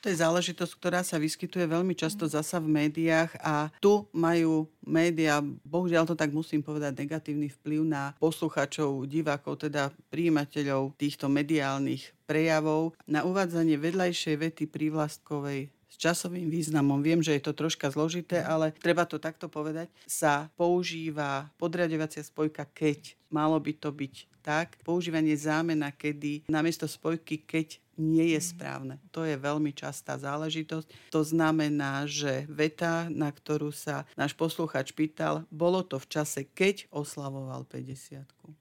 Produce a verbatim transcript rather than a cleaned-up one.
To je záležitosť, ktorá sa vyskytuje veľmi často zasa v médiách a tu majú médiá, bohužiaľ to tak musím povedať, negatívny vplyv na poslucháčov, divákov, teda prijímateľov týchto mediálnych prejavov na uvádzanie vedľajšej vety prívlastkovej s časovým významom. Viem, že je to troška zložité, ale treba to takto povedať. Sa používa podriaďovacia spojka keď. Malo by to byť tak. Používanie zámena kedy namiesto spojky keď nie je správne. To je veľmi častá záležitosť. To znamená, že veta, na ktorú sa náš poslucháč pýtal, bolo to v čase, keď oslavoval päťdesiatku.